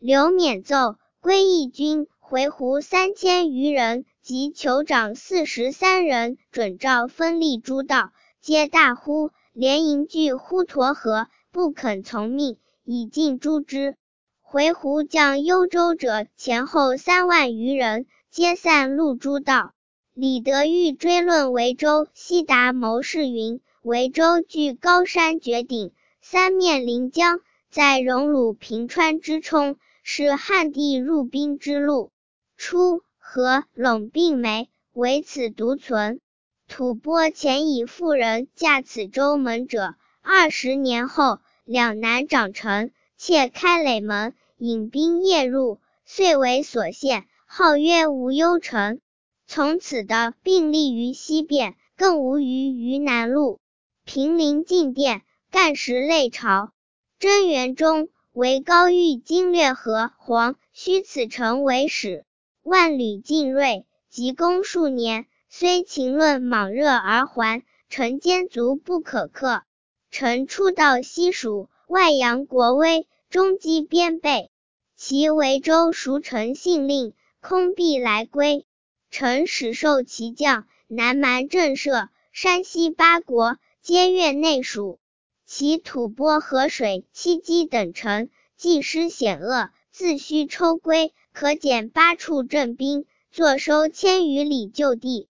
刘勉奏，归义军回鹘3000余人，及酋长43人，准诏分立诸道，皆大呼，连营聚滹沱河，不肯从命，以尽诛之。回鹘将幽州者前后3万余人，皆散入诸道。李德裕追论维州，悉达谋士云：维州据高山绝顶，三面临江，在荣辱平川之冲，是汉地入兵之路。初，河陇并没，唯此独存。吐蕃前以妇人嫁此州门者，20年后，两南长城，窃开垒门，引兵夜入，遂为所陷，号曰无忧城。从此的并立于西边，更无于南路。平陵进殿，干时类朝。贞元中，为高玉经略河黄，须此城为始。万旅进锐，急攻数年，虽秦论莽热而还，城坚足不可克。臣初到西蜀，外扬国威，中击边备。其维州属臣信令，空必来归。臣始受其将，南蛮震慑，山西8国，皆越内属。其吐蕃河水戚姬等城，既失险恶，自须抽归，可减8处镇兵，坐收1000余里就地。